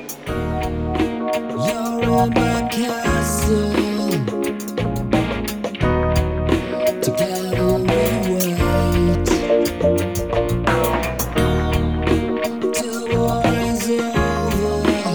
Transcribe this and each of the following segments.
You're in my castle. Together we wait till the war is over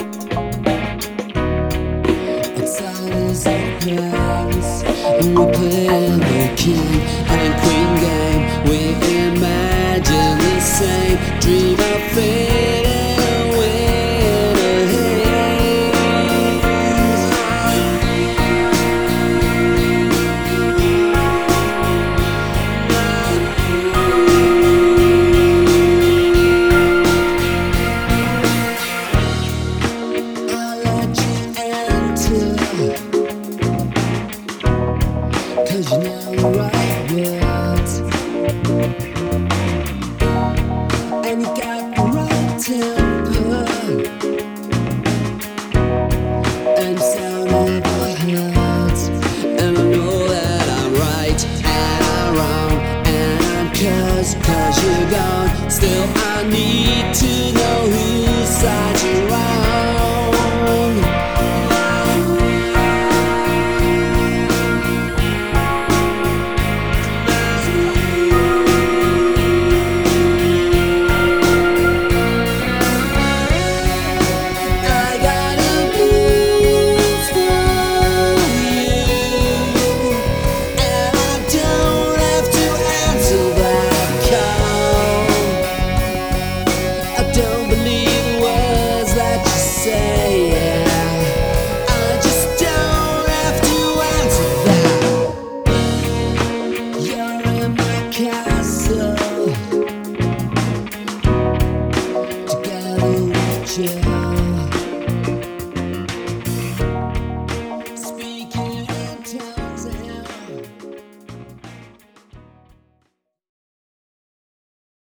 and silence appears, and we play the king and queen game. We imagine the same dream of fading away in a haze. I let you enter, 'cause you know the right words, and you got the right temper, and sound never hurts. And I know that I'm right and I'm wrong and I'm cursed, 'cause you're gone. Still I need to know whose side you're on. I got a blues for you, and I don't have to answer that call. I don't believe the words that you say, yeah. I just don't have to answer that. You're in my castle. Together we chill.